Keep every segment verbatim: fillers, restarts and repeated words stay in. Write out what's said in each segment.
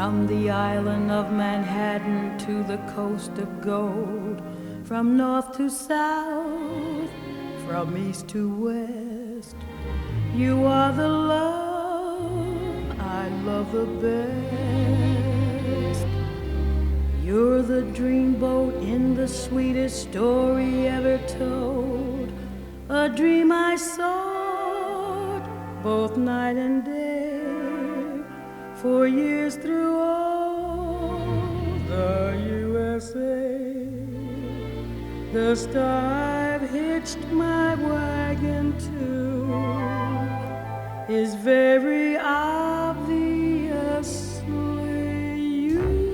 From the island of Manhattan to the coast of gold, from north to south, from east to west, you are the love I love the best. You're the dreamboat in the sweetest story ever told, a dream I sought both night and day, for years through all the U S A. The star I've hitched my wagon to is very obviously you.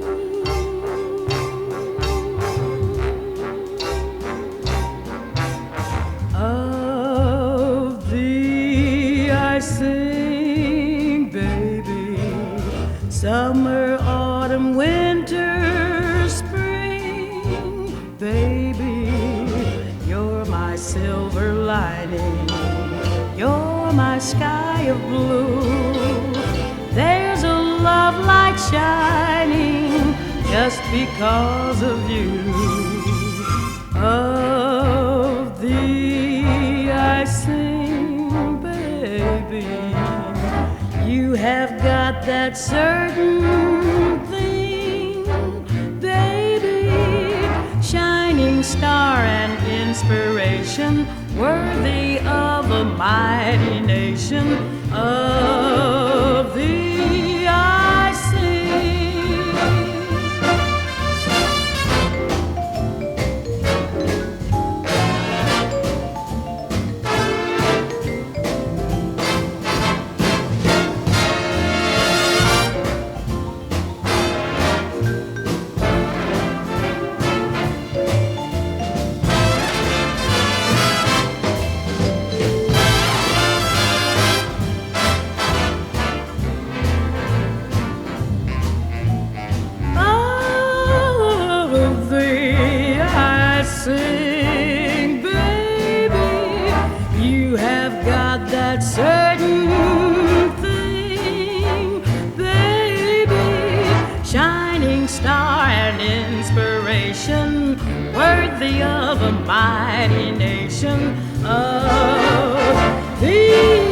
Of thee I sing, baby, summer, autumn, winter, spring, baby, you're my silver lining, you're my sky of blue. There's a love light shining just because of you. Of thee I sing, baby, you have got that certain thing, baby, shining star and inspiration, worthy of a mighty nation. Of thee I sing. Sing, baby, you have got that certain thing, baby, shining star and inspiration, worthy of a mighty nation. Of thee